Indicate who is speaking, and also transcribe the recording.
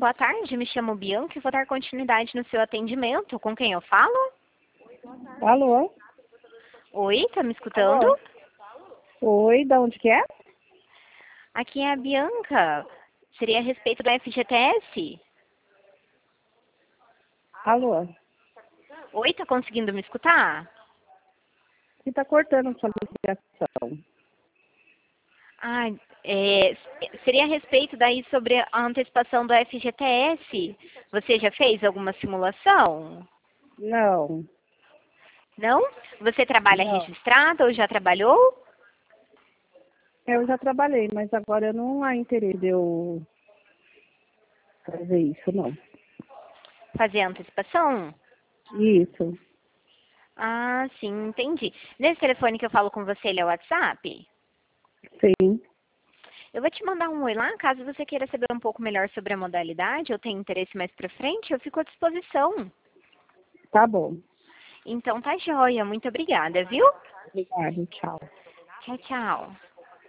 Speaker 1: boa tarde. Me chamo Bianca e vou dar continuidade no seu atendimento. Com quem eu falo?
Speaker 2: Alô?
Speaker 1: Oi, tá me escutando?
Speaker 2: Alô? Oi, da onde que é?
Speaker 1: Aqui é a Bianca. Seria a respeito da FGTS?
Speaker 2: Alô?
Speaker 1: Oi, tá conseguindo me escutar?
Speaker 2: Que tá cortando sua ligação.
Speaker 1: Ah, seria a respeito daí sobre a antecipação do FGTS. Você já fez alguma simulação?
Speaker 2: Não,
Speaker 1: Não? Você trabalha
Speaker 2: não.
Speaker 1: registrado ou já trabalhou?
Speaker 2: Eu já trabalhei, mas agora eu não há interesse de eu fazer isso, não.
Speaker 1: Fazer a antecipação?
Speaker 2: Isso,
Speaker 1: Ah, sim, entendi. Nesse telefone que eu falo com você, ele é o WhatsApp?
Speaker 2: sim.
Speaker 1: Eu vou te mandar um oi lá, caso você queira saber um pouco melhor sobre a modalidade ou tenha interesse mais pra frente, eu fico à disposição.
Speaker 2: Tá bom.
Speaker 1: Então tá joia, muito obrigada, viu?
Speaker 2: Obrigada, tchau.
Speaker 1: Tchau, tchau.